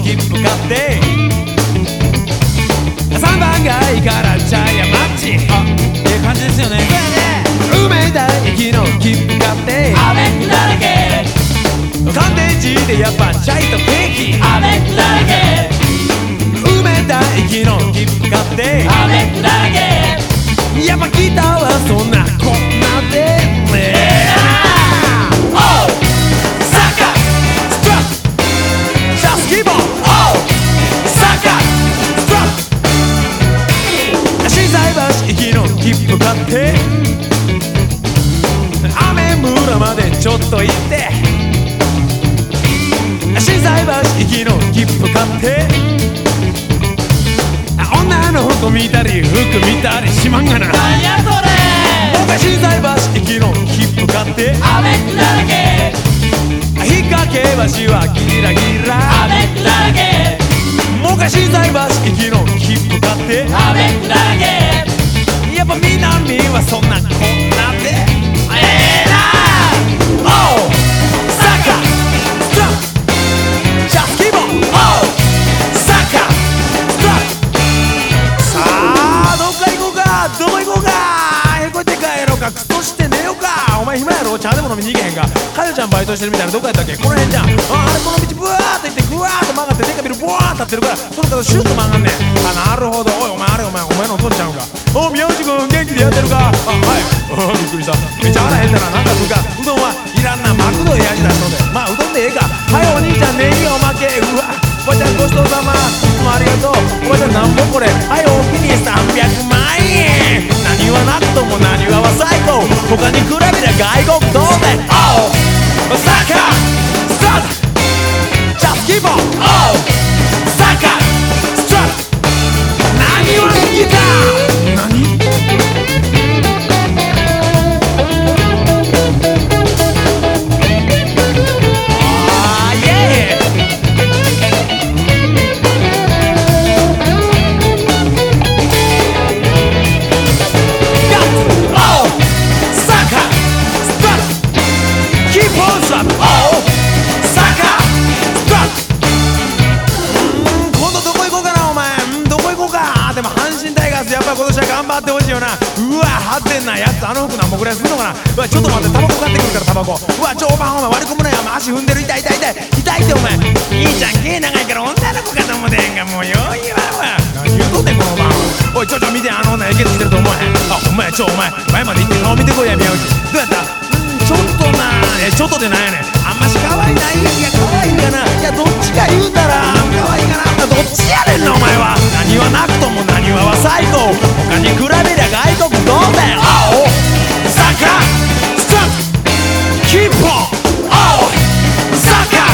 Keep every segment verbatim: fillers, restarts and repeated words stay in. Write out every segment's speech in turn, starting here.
切符買ってさんばん街から茶屋町、あ、ええ感じですよね。梅田駅の切符買ってアベックだらけ、 乾電池でやっぱチャイとケーキ、 アベックだらけ、 梅田駅の切符買ってアベックだらけ、 やっぱギターはそんなこんなでねオーサッカーストラップシャスキーボーオーサッカーストラップ心斎橋行きの切符買って雨村までちょっと行って心斎橋行きの切符買って女の服見たり服見たりしまんがな、 なんやそれ、 僕は心斎橋行きの切符買ってアベックだらけ、 引っ掛け橋はギラギラアベックだらけ、 僕は心斎橋行きの切符買ってアベックだらけ、 やっぱ南はそんなこんなでええなオーサッカーストラップシャスキーボーオーサッカーストラップさあどっか行こうか、どこ行こうか、へこいて帰ろうか、クソして寝ようか。お前暇やろ、茶でも飲みに行けへんか。かよちゃんバイトしてるみたいな、どこやったっけ、この辺じゃん。ああれこの道ブワーって行ってグワーッと曲がってデカビルブワーッ立ってるから、その方シュッと曲がんねん。あ、なるほど。おいお前あれお前お前のお父ちゃうんか。お宮内くん元気でやってるか。あ、はい。おびっくりした。めっちゃ腹減ったな。なんか食うか。うどんはいらんな、マクドでやりだしので、まあうどんでええか。はい、お兄ちゃんネギおまけ。うわ、おばちゃんごちそうさま、いつもありがとう。おばちゃんなんぼこれ、はい、おおきにさんびゃくまんえん。何はなくとも何はは最高、他に比べりゃ外国当然。オーサッカースタートジャスキーボーオーサッカーストラップ何はギター何あーイエーやっぱ今年は頑張ってほしいよな。うわ派手なやつ、あの服なんぼぐらいするのかな。うわちょっと待って、タバコ買ってくるからタバコ。うわ長パンお前割り込むなよ、お前足踏んでる、痛い痛い痛い痛いってお前。兄ちゃん毛長いから女の子かと思てへんが、もうよう言わんわ。何言うとんねんこの番。おいちょちょ見て、あの女えけつしてると思わへん。あほんまや、ちょお前前まで行って顔見てこいや、宮内どうやった。うんちょっとな、えちょっとでなんやねん、あんまし可愛いない。いや可愛いかな、いやどっちか言うたら可愛いかな、どっちやねんなお前は。何はなくとも何はは最高、他に比べりゃ外国当然。オーサッカーストラップキープオンオーサッカー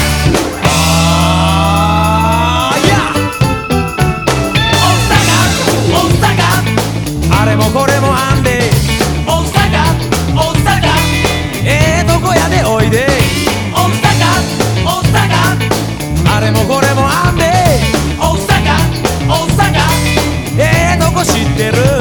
あーやオーサッカーオーサッカーあれもこれもあんでオーサッカーオーサッカーええとこやでおいでオーサッカーオーサッカーあれもこれもあんでオーサッカーオーサッカーええとこ知ってる